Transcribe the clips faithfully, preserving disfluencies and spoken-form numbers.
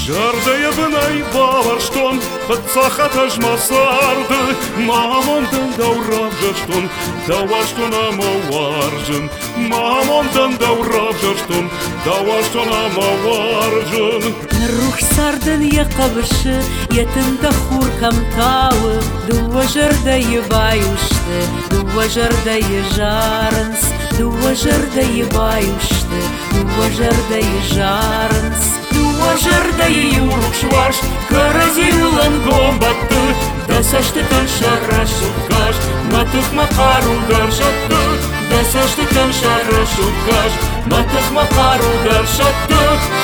Жардая бынай баварштон, Хатсахатаж масарды, Мамонтан даурав жаштон, Даваштона маваржын, Мамонтан даурав жаштон, Даваштона маваржын. Рухсардын якабышы, Етінді хуркам тауы, Дуа жардайы баюшты, Дуа жардайы жарынс, Дуа жардайы баюшты, Дуа жардайы жарынс. Дуа жардайы юрукшваш, Каразилан гомбатты, Дасашты таншара шуткаш, Матых макару даршатты, Дасашты таншара шуткаш, Матых макару даршатты.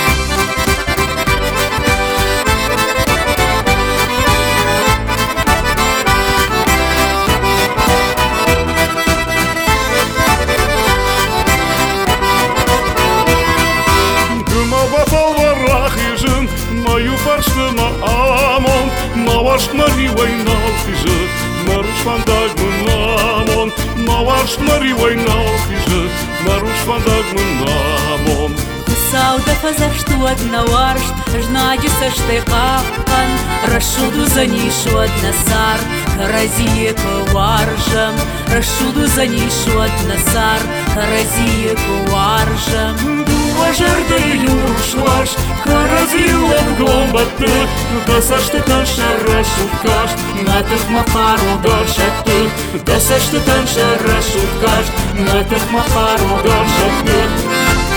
Мою паршныма амон, Мавашт маривай налхижы, Маруш фандаг мынамон, Мавашт маривай налхижы, Маруш фандаг мынамон. Сауда фазашту одна варшт, Жнади сашты капкан, Рашуду за нишу одна сар, Каразие варжам, Рашуду за нишу одна сар, Каразие варжам. Дуа жардайы юрукшваш, Каразилан гомбатты, Дасашты таншара шуткаш, Матых макару даршатты, Дасашты таншара шуткаш, Матых макару даршатты.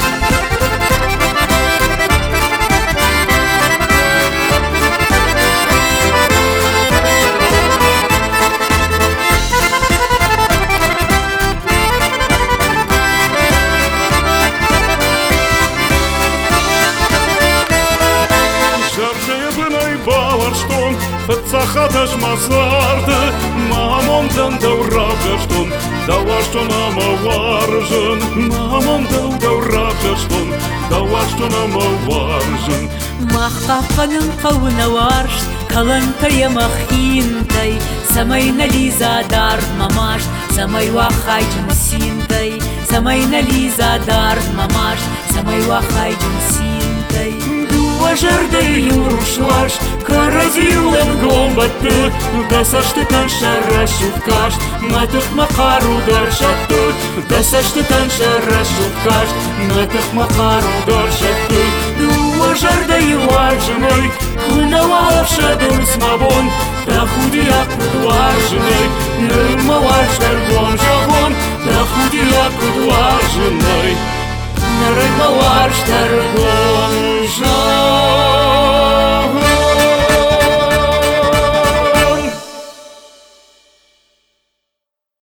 Баварштон, Хатсахатаж масарды, Мамонтан даурав жаштон, Даваштона маваржын, Мамонтан даурав жаштон, Даваштона маваржын. Махкапканын кауына варшт, Калантая махинтай, Самай нализа дар мамаш, Самай вахайджын синтай, Самай нализа дар мамаш, Самай вахайджын синтай. Дуа жардайы юрукшваш, Каразилан гомбатты, Дасашты таншара шуткаш, Матых макару даршатты, Дасашты таншара шуткаш, Матых макару даршатты. Дуа жардайы варжыной, Хынавалавша дурсмабон, Тахудия кудваржыной, Нырма варштар гомжагон, Тахудия кудваржыной, Нырма варштар гомжагон.